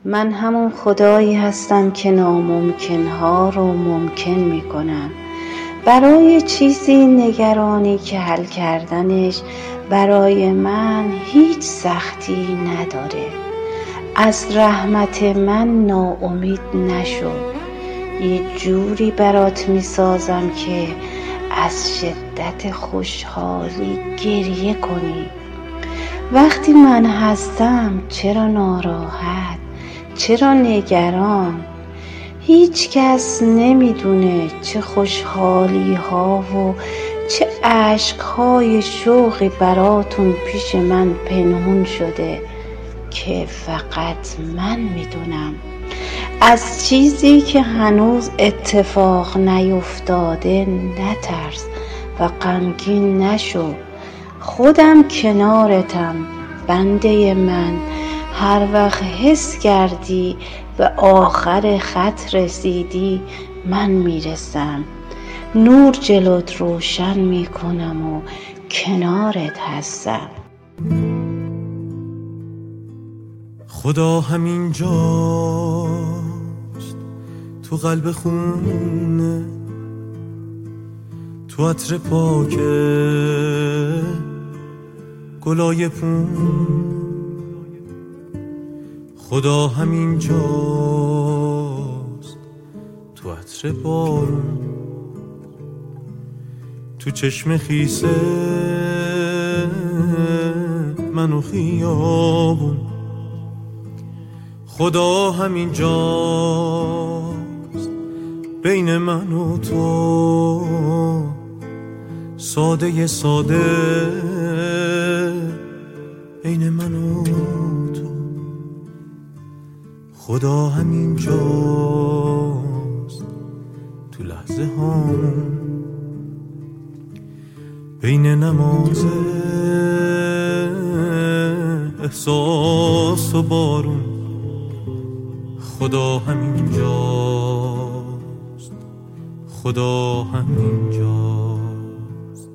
من همون خدایی هستم که ناممکن‌ها رو ممکن میکنم. برای چیزی نگرانی که حل کردنش برای من هیچ سختی نداره. از رحمت من ناامید نشو. یه جوری برات میسازم که از شدت خوشحالی گریه کنی. وقتی من هستم چرا ناراحت؟ چرا نگران؟ هیچ کس نمیدونه چه خوشحالی ها و چه عشق های شوقی براتون پیش من پنهون شده که فقط من میدونم. از چیزی که هنوز اتفاق نیفتاده نترس و غمگین نشو. خودم کنارتم بنده من. هر وقت حس کردی و آخر خط رسیدی من میرسم. نور جلوت روشن میکنم و کنارت هستم. خدا همین جاست، تو قلب خونه، تو عطر پاک گلای پون. خدا همین جاست، تو عطر بارون، تو چشم خیسه من و خیابون. خدا همین جاست بین من و تو، ساده ساده بین من و تو. خدا همین جاست تو لحظه هامون، بین نماز احساس و بارون. خدا همین جاست، خدا همین جاست.